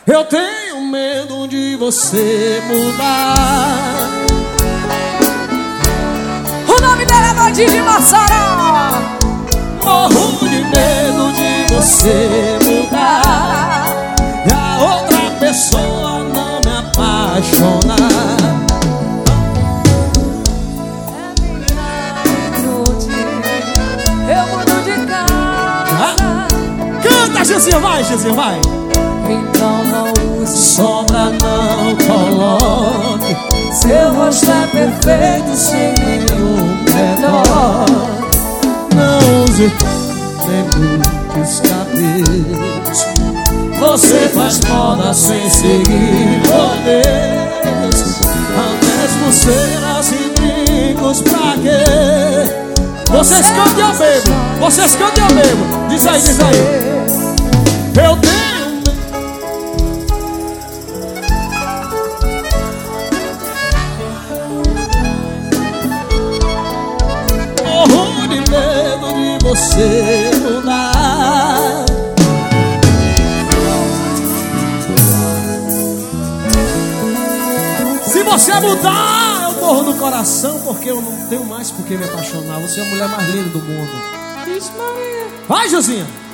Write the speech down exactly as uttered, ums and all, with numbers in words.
Eu tenho medo de você mudar. O nome dela é Nandinho de Massará. Morro de medo de você mudar e a outra pessoa não me apaixonar. Eu mudo de cara. Ah, canta, Jezinha, vai, Jezinha, vai. Então não use Sombra não coloque, seu rosto é perfeito sem nenhum redor. não use nem muitos cabelos. Você faz moda sem seguir modelos. Ao mesmo ser assim brincos pra quê? Vocês cantam e eu bebo, vocês cantam e eu bebo. Diz aí, diz aí. Eu tenho morro de medo de você mudar. Se você mudar, eu morro no coração, porque eu não tenho mais por que me apaixonar. Você é a mulher mais linda do mundo. Vixe, Maria. Vai, Josinha.